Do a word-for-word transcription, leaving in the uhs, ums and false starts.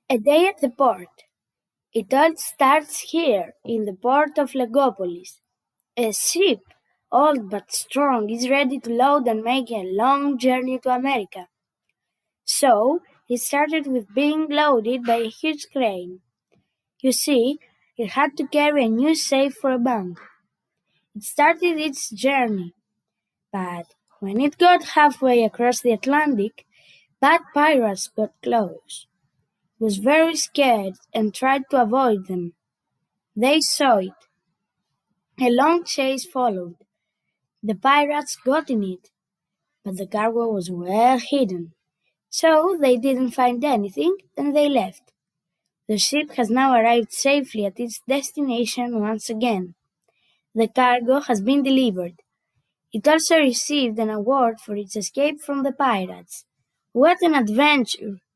A day at the port. It all starts here, in the port of Legopolis. A ship, old but strong, is ready to load and make a long journey to America. So, it started with being loaded by a huge crane. You see, it had to carry a new safe for a bank. It started its journey, but when it got halfway across the Atlantic, bad pirates got close. It was very scared and tried to avoid them. They saw it. A long chase followed. The pirates got in it, but the cargo was well hidden, so they didn't find anything and they left. The ship has now arrived safely at its destination once again. The cargo has been delivered. It also received an award for its escape from the pirates. What an adventure!